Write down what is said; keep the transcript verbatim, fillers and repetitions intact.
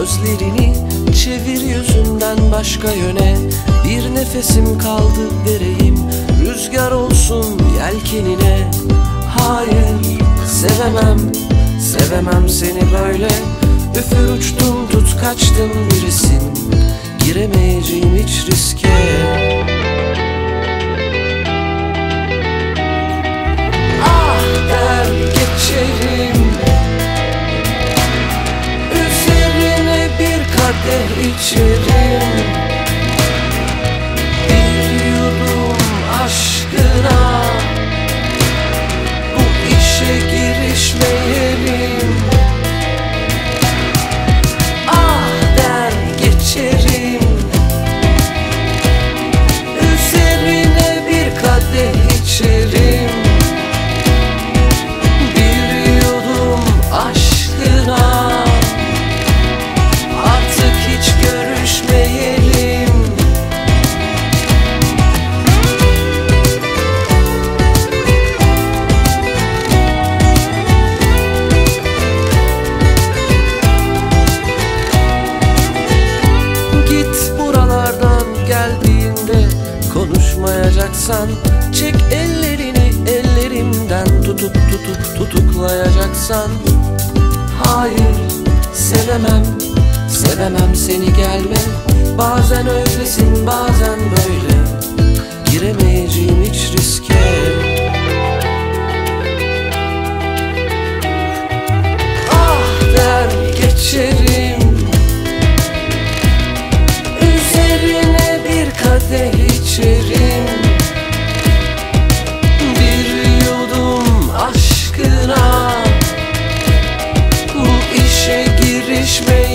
Gözlerini çevir yüzünden başka yöne. Bir nefesim kaldı vereyim, rüzgar olsun yelkenine. Hayır, sevemem, sevemem seni böyle. Üfür uçtum tut kaçtım birisin, giremeyeceğim hiç riske. Ah der geçerim, üzerine bir kadeh içerim. Bir yudum aşkına, bu işe girişmeyelim. Ah der geçerim, üzerine bir kadeh içerim. Bir yudum aşkına, artık hiç görüşmeyelim. Geldiğinde konuşmayacaksan, çek ellerini ellerimden, tutup tutup tutuklayacaksan. Hayır, sevemem, sevemem seni gelme. Bazen öylesin bazen böyle, giremeyeceğim hiç riske. Ah der geçerim, üzerine bir kadeh içerim. Bir yudum aşkına, bu işe girişmeyi